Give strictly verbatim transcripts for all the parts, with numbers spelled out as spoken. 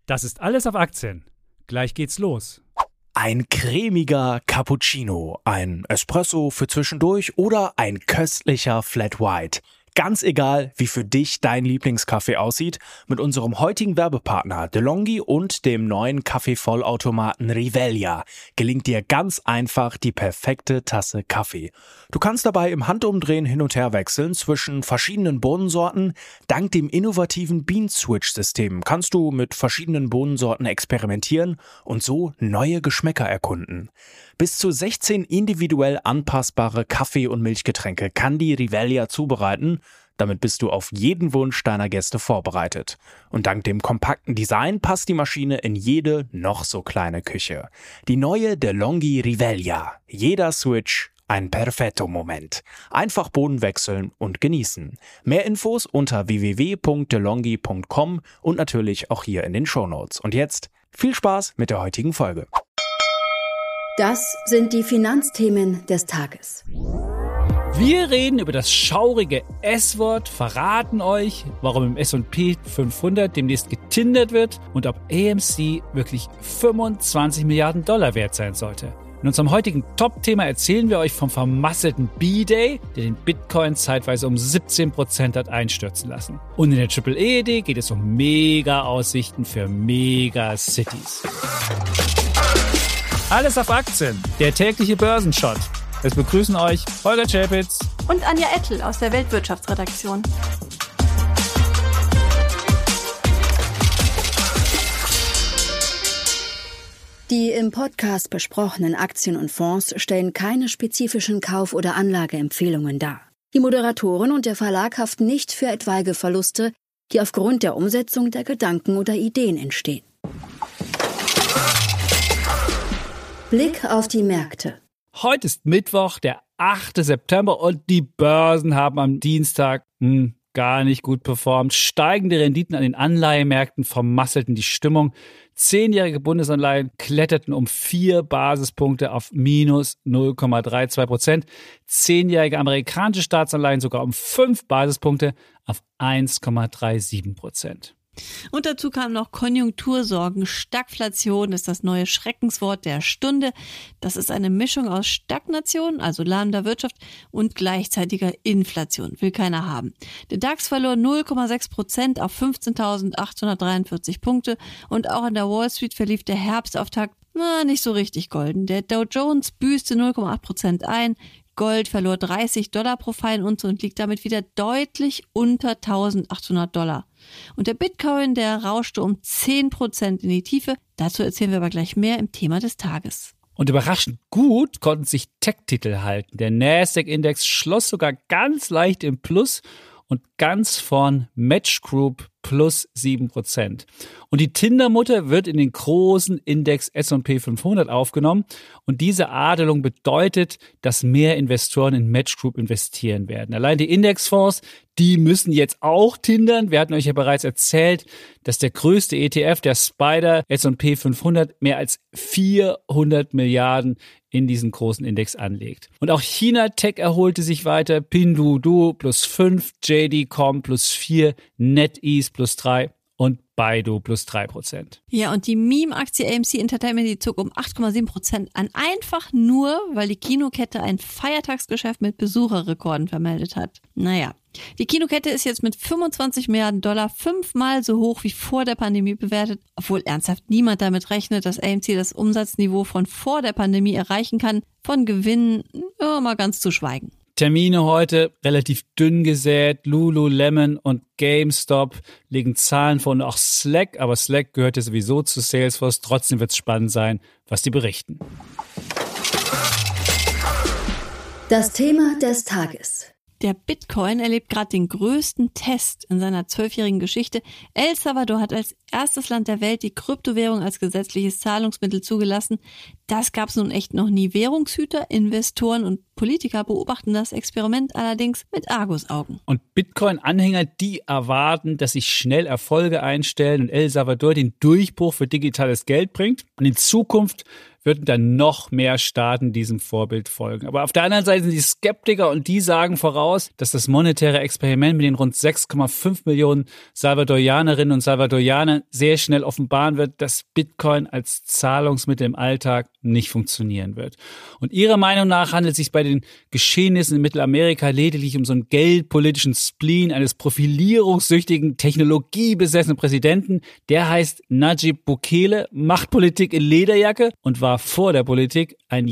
Das ist alles auf Aktien. Gleich geht's los. Ein cremiger Cappuccino, ein Espresso für zwischendurch oder ein köstlicher Flat White. Ganz egal, wie für dich dein Lieblingskaffee aussieht, mit unserem heutigen Werbepartner DeLonghi und dem neuen Kaffeevollautomaten Rivelia gelingt dir ganz einfach die perfekte Tasse Kaffee. Du kannst dabei im Handumdrehen hin und her wechseln zwischen verschiedenen Bohnensorten. Dank dem innovativen Bean-Switch-System kannst du mit verschiedenen Bohnensorten experimentieren und so neue Geschmäcker erkunden. Bis zu sechzehn individuell anpassbare Kaffee- und Milchgetränke kann die Rivelia zubereiten. Damit bist du auf jeden Wunsch deiner Gäste vorbereitet. Und dank dem kompakten Design passt die Maschine in jede noch so kleine Küche. Die neue DeLonghi Rivelia. Jeder Switch ein perfetto Moment. Einfach Bohnen wechseln und genießen. Mehr Infos unter w w w punkt delonghi punkt com und natürlich auch hier in den Shownotes. Und jetzt viel Spaß mit der heutigen Folge. Das sind die Finanzthemen des Tages. Wir reden über das schaurige S-Wort, verraten euch, warum im S und P fünfhundert demnächst getindert wird und ob A M C wirklich fünfundzwanzig Milliarden Dollar wert sein sollte. In unserem heutigen Top-Thema erzählen wir euch vom vermasselten B-Day, der den Bitcoin zeitweise um siebzehn Prozent hat einstürzen lassen. Und in der Triple E D geht es um Mega-Aussichten für Mega-Cities. Alles auf Aktien, der tägliche Börsenshot. Es begrüßen euch Holger Czapitz und Anja Ettel aus der Weltwirtschaftsredaktion. Die im Podcast besprochenen Aktien und Fonds stellen keine spezifischen Kauf- oder Anlageempfehlungen dar. Die Moderatoren und der Verlag haften nicht für etwaige Verluste, die aufgrund der Umsetzung der Gedanken oder Ideen entstehen. Blick auf die Märkte. Heute ist Mittwoch, der achte September und die Börsen haben am Dienstag hm, gar nicht gut performt. Steigende Renditen an den Anleihemärkten vermasselten die Stimmung. Zehnjährige Bundesanleihen kletterten um vier Basispunkte auf minus null Komma zweiunddreißig Prozent. Zehnjährige amerikanische Staatsanleihen sogar um fünf Basispunkte auf eins Komma siebenunddreißig Prozent. Und dazu kamen noch Konjunktursorgen. Stagflation ist das neue Schreckenswort der Stunde. Das ist eine Mischung aus Stagnation, also lahmender Wirtschaft, und gleichzeitiger Inflation. Will keiner haben. Der DAX verlor null Komma sechs Prozent auf fünfzehntausendachthundertdreiundvierzig Punkte und auch an der Wall Street verlief der Herbstauftakt na, nicht so richtig golden. Der Dow Jones büßte null Komma acht Prozent ein. Gold verlor dreißig Dollar pro Feinunze und liegt damit wieder deutlich unter eintausendachthundert Dollar. Und der Bitcoin, der rauschte um zehn Prozent in die Tiefe. Dazu erzählen wir aber gleich mehr im Thema des Tages. Und überraschend gut konnten sich Tech-Titel halten. Der Nasdaq-Index schloss sogar ganz leicht im Plus und ganz vorn Match Group plus sieben Prozent. Und die Tinder-Mutter wird in den großen Index S und P fünfhundert aufgenommen. Und diese Adelung bedeutet, dass mehr Investoren in Match Group investieren werden. Allein die Indexfonds, die müssen jetzt auch tindern. Wir hatten euch ja bereits erzählt, dass der größte E T F, der Spider S und P fünfhundert, mehr als vierhundert Milliarden in diesen großen Index anlegt. Und auch China Tech erholte sich weiter. Pinduoduo plus fünf, J D Punkt com plus vier, NetEase plus drei und Baidu plus drei Prozent. Ja, und die Meme-Aktie A M C Entertainment, die zog um acht Komma sieben Prozent an, einfach nur, weil die Kinokette ein Feiertagsgeschäft mit Besucherrekorden vermeldet hat. Naja, die Kinokette ist jetzt mit fünfundzwanzig Milliarden Dollar fünfmal so hoch wie vor der Pandemie bewertet, obwohl ernsthaft niemand damit rechnet, dass A M C das Umsatzniveau von vor der Pandemie erreichen kann, von Gewinnen ja, mal ganz zu schweigen. Termine heute relativ dünn gesät. Lululemon und GameStop legen Zahlen vor und auch Slack, aber Slack gehört ja sowieso zu Salesforce. Trotzdem wird es spannend sein, was die berichten. Das Thema des Tages. Der Bitcoin erlebt gerade den größten Test in seiner zwölfjährigen Geschichte. El Salvador hat als erstes Land der Welt die Kryptowährung als gesetzliches Zahlungsmittel zugelassen. Das gab es nun echt noch nie. Währungshüter, Investoren und Politiker beobachten das Experiment allerdings mit Argusaugen. Und Bitcoin-Anhänger, die erwarten, dass sich schnell Erfolge einstellen und El Salvador den Durchbruch für digitales Geld bringt. Und in Zukunft würden dann noch mehr Staaten diesem Vorbild folgen. Aber auf der anderen Seite sind die Skeptiker und die sagen voraus, dass das monetäre Experiment mit den rund sechs Komma fünf Millionen Salvadorianerinnen und Salvadorianern sehr schnell offenbaren wird, dass Bitcoin als Zahlungsmittel im Alltag nicht funktionieren wird. Und ihrer Meinung nach handelt es sich bei den Geschehnissen in Mittelamerika lediglich um so einen geldpolitischen Spleen eines profilierungssüchtigen, technologiebesessenen Präsidenten. Der heißt Nayib Bukele, macht Politik in Lederjacke und war vor der Politik ein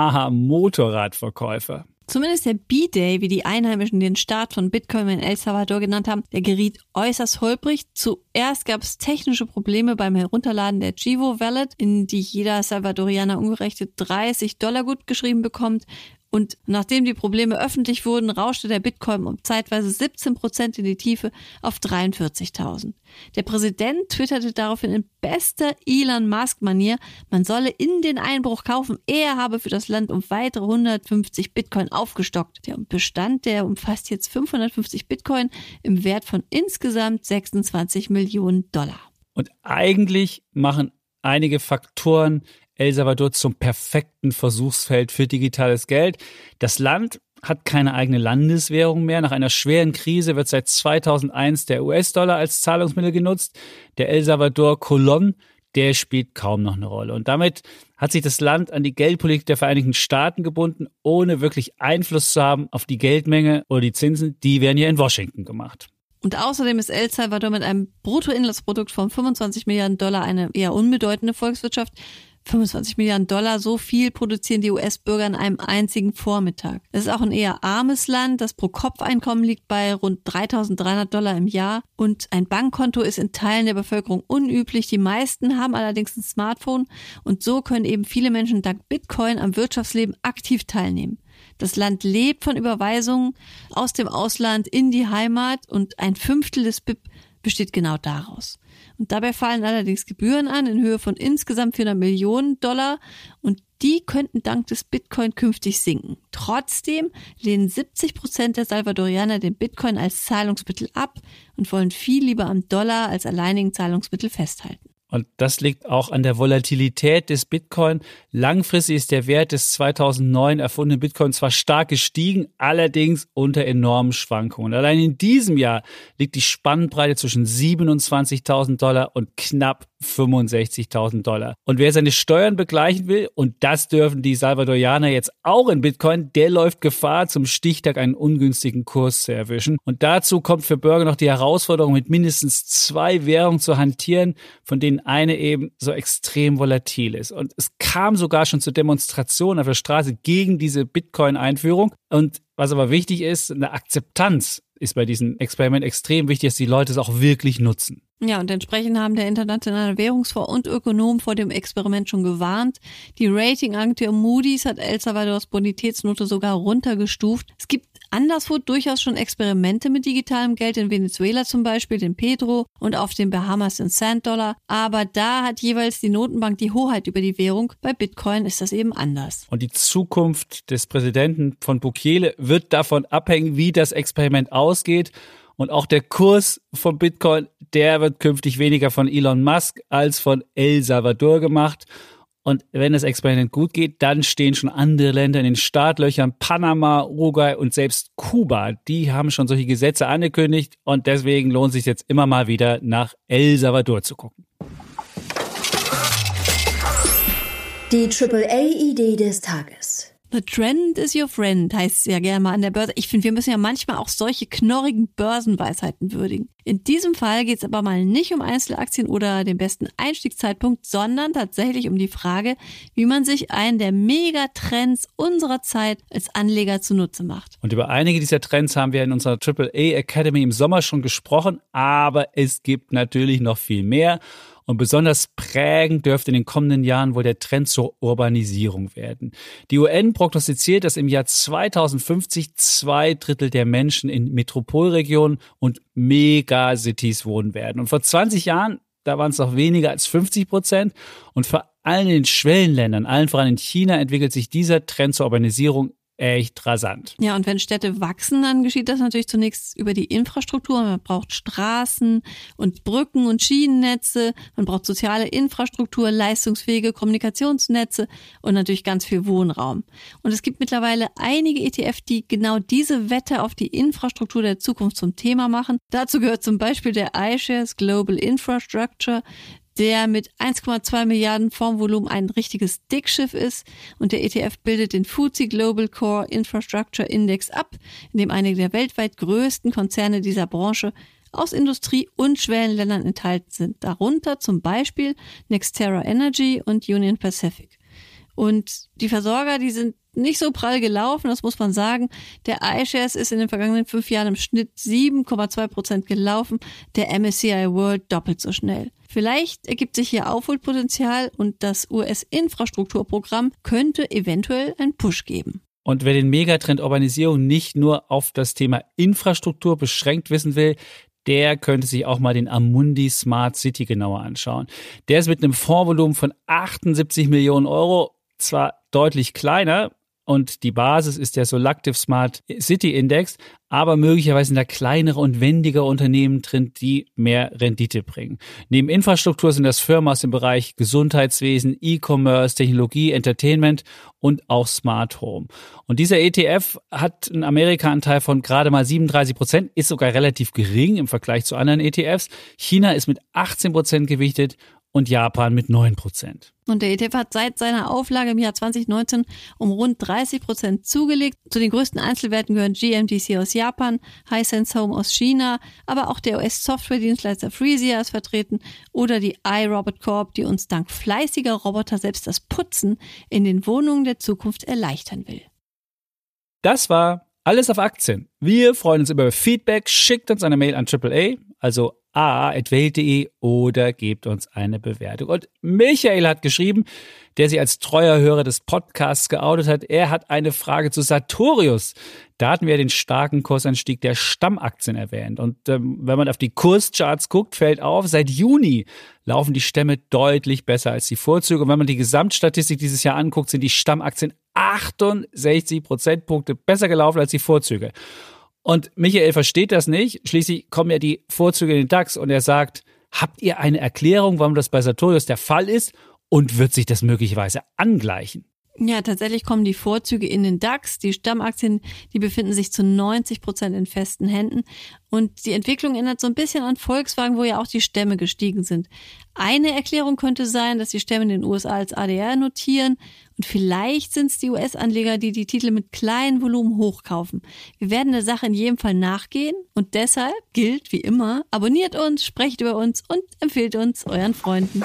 Yamaha-Motorradverkäufer. Zumindest der B-Day, wie die Einheimischen den Start von Bitcoin in El Salvador genannt haben, der geriet äußerst holprig. Zuerst gab es technische Probleme beim Herunterladen der Chivo Wallet, in die jeder Salvadorianer umgerechnet dreißig Dollar gut geschrieben bekommt. Und nachdem die Probleme öffentlich wurden, rauschte der Bitcoin um zeitweise siebzehn Prozent in die Tiefe auf dreiundvierzigtausend. Der Präsident twitterte daraufhin in bester Elon Musk-Manier, man solle in den Einbruch kaufen. Er habe für das Land um weitere hundertfünfzig Bitcoin aufgestockt. Der Bestand, der umfasst jetzt fünfhundertfünfzig Bitcoin im Wert von insgesamt sechsundzwanzig Millionen Dollar. Und eigentlich machen einige Faktoren El Salvador zum perfekten Versuchsfeld für digitales Geld. Das Land hat keine eigene Landeswährung mehr. Nach einer schweren Krise wird seit zweitausendeins der U S-Dollar als Zahlungsmittel genutzt. Der El Salvador Colón, der spielt kaum noch eine Rolle. Und damit hat sich das Land an die Geldpolitik der Vereinigten Staaten gebunden, ohne wirklich Einfluss zu haben auf die Geldmenge oder die Zinsen. Die werden ja in Washington gemacht. Und außerdem ist El Salvador mit einem Bruttoinlandsprodukt von fünfundzwanzig Milliarden Dollar eine eher unbedeutende Volkswirtschaft. fünfundzwanzig Milliarden Dollar, so viel produzieren die U S-Bürger in einem einzigen Vormittag. Es ist auch ein eher armes Land, das Pro-Kopf-Einkommen liegt bei rund dreitausenddreihundert Dollar im Jahr und ein Bankkonto ist in Teilen der Bevölkerung unüblich. Die meisten haben allerdings ein Smartphone und so können eben viele Menschen dank Bitcoin am Wirtschaftsleben aktiv teilnehmen. Das Land lebt von Überweisungen aus dem Ausland in die Heimat und ein Fünftel des B I P besteht genau daraus. Und dabei fallen allerdings Gebühren an in Höhe von insgesamt vierhundert Millionen Dollar und die könnten dank des Bitcoin künftig sinken. Trotzdem lehnen siebzig Prozent der Salvadorianer den Bitcoin als Zahlungsmittel ab und wollen viel lieber am Dollar als alleinigen Zahlungsmittel festhalten. Und das liegt auch an der Volatilität des Bitcoin. Langfristig ist der Wert des zweitausendneun erfundenen Bitcoin zwar stark gestiegen, allerdings unter enormen Schwankungen. Allein in diesem Jahr liegt die Spannbreite zwischen siebenundzwanzigtausend Dollar und knapp fünfundsechzigtausend Dollar. Und wer seine Steuern begleichen will, und das dürfen die Salvadorianer jetzt auch in Bitcoin, der läuft Gefahr, zum Stichtag einen ungünstigen Kurs zu erwischen. Und dazu kommt für Bürger noch die Herausforderung, mit mindestens zwei Währungen zu hantieren, von denen eine eben so extrem volatil ist. Und es kam sogar schon zu Demonstrationen auf der Straße gegen diese Bitcoin-Einführung. Und was aber wichtig ist, eine Akzeptanz ist bei diesem Experiment extrem wichtig, dass die Leute es auch wirklich nutzen. Ja, und entsprechend haben der Internationale Währungsfonds und Ökonomen vor dem Experiment schon gewarnt. Die Ratingagentur Moody's hat El Salvadors Bonitätsnote sogar runtergestuft. Es gibt anderswo durchaus schon Experimente mit digitalem Geld, in Venezuela zum Beispiel, den Pedro und auf den Bahamas den Sand-Dollar. Aber da hat jeweils die Notenbank die Hoheit über die Währung. Bei Bitcoin ist das eben anders. Und die Zukunft des Präsidenten von Bukele wird davon abhängen, wie das Experiment ausgeht. Und auch der Kurs von Bitcoin, der wird künftig weniger von Elon Musk als von El Salvador gemacht. Und wenn das Experiment gut geht, dann stehen schon andere Länder in den Startlöchern. Panama, Uruguay und selbst Kuba, die haben schon solche Gesetze angekündigt. Und deswegen lohnt es sich jetzt immer mal wieder nach El Salvador zu gucken. Die Triple A-Idee des Tages. The trend is your friend, heißt es ja gerne mal an der Börse. Ich finde, wir müssen ja manchmal auch solche knorrigen Börsenweisheiten würdigen. In diesem Fall geht es aber mal nicht um Einzelaktien oder den besten Einstiegszeitpunkt, sondern tatsächlich um die Frage, wie man sich einen der Megatrends unserer Zeit als Anleger zunutze macht. Und über einige dieser Trends haben wir in unserer Triple A Academy im Sommer schon gesprochen, aber es gibt natürlich noch viel mehr. Und besonders prägend dürfte in den kommenden Jahren wohl der Trend zur Urbanisierung werden. Die U N prognostiziert, dass im Jahr zweitausendfünfzig zwei Drittel der Menschen in Metropolregionen und Megacities wohnen werden. Und vor zwanzig Jahren, da waren es noch weniger als fünfzig Prozent. Und vor allem in den Schwellenländern, allen voran in China, entwickelt sich dieser Trend zur Urbanisierung echt rasant. Ja, und wenn Städte wachsen, dann geschieht das natürlich zunächst über die Infrastruktur. Man braucht Straßen und Brücken und Schienennetze. Man braucht soziale Infrastruktur, leistungsfähige Kommunikationsnetze und natürlich ganz viel Wohnraum. Und es gibt mittlerweile einige E T F, die genau diese Wette auf die Infrastruktur der Zukunft zum Thema machen. Dazu gehört zum Beispiel der iShares Global Infrastructure, der mit eins Komma zwei Milliarden Fondsvolumen ein richtiges Dickschiff ist. Und der E T F bildet den F T S E Global Core Infrastructure Index ab, in dem einige der weltweit größten Konzerne dieser Branche aus Industrie- und Schwellenländern enthalten sind. Darunter zum Beispiel NextEra Energy und Union Pacific. Und die Versorger, die sind nicht so prall gelaufen, das muss man sagen. Der iShares ist in den vergangenen fünf Jahren im Schnitt sieben Komma zwei Prozent gelaufen, der M S C I World doppelt so schnell. Vielleicht ergibt sich hier Aufholpotenzial und das U S-Infrastrukturprogramm könnte eventuell einen Push geben. Und wer den Megatrend Urbanisierung nicht nur auf das Thema Infrastruktur beschränkt wissen will, der könnte sich auch mal den Amundi Smart City genauer anschauen. Der ist mit einem Fondsvolumen von achtundsiebzig Millionen Euro zwar deutlich kleiner, und die Basis ist der Solactive Smart City Index, aber möglicherweise sind da kleinere und wendigere Unternehmen drin, die mehr Rendite bringen. Neben Infrastruktur sind das Firmen aus dem Bereich Gesundheitswesen, E-Commerce, Technologie, Entertainment und auch Smart Home. Und dieser E T F hat einen Amerika-Anteil von gerade mal siebenunddreißig Prozent, ist sogar relativ gering im Vergleich zu anderen E T Fs. China ist mit achtzehn Prozent gewichtet und Japan mit neun Prozent. Und der E T F hat seit seiner Auflage im Jahr zwanzig neunzehn um rund dreißig Prozent zugelegt. Zu den größten Einzelwerten gehören G M D C aus Japan, Hisense Home aus China, aber auch der U S-Software-Dienstleister Freesia ist vertreten oder die iRobot Corp, die uns dank fleißiger Roboter selbst das Putzen in den Wohnungen der Zukunft erleichtern will. Das war alles auf Aktien. Wir freuen uns über Feedback. Schickt uns eine Mail an Triple A, also a at welt punkt de oder gebt uns eine Bewertung. Und Michael hat geschrieben, der sich als treuer Hörer des Podcasts geoutet hat, er hat eine Frage zu Sartorius. Da hatten wir den starken Kursanstieg der Stammaktien erwähnt. Und ähm, wenn man auf die Kurscharts guckt, fällt auf, seit Juni laufen die Stämme deutlich besser als die Vorzüge. Und wenn man die Gesamtstatistik dieses Jahr anguckt, sind die Stammaktien achtundsechzig Prozentpunkte besser gelaufen als die Vorzüge. Und Michael versteht das nicht. Schließlich kommen ja die Vorzüge in den DAX und er sagt, habt ihr eine Erklärung, warum das bei Sartorius der Fall ist und wird sich das möglicherweise angleichen? Ja, tatsächlich kommen die Vorzüge in den DAX. Die Stammaktien, die befinden sich zu neunzig Prozent in festen Händen. Und die Entwicklung erinnert so ein bisschen an Volkswagen, wo ja auch die Stämme gestiegen sind. Eine Erklärung könnte sein, dass die Stämme in den U S A als A D R notieren. Und vielleicht sind es die U S-Anleger, die die Titel mit kleinen Volumen hochkaufen. Wir werden der Sache in jedem Fall nachgehen. Und deshalb gilt, wie immer, abonniert uns, sprecht über uns und empfehlt uns euren Freunden.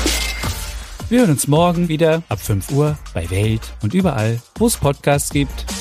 Wir hören uns morgen wieder ab fünf Uhr bei Welt und überall, wo es Podcasts gibt.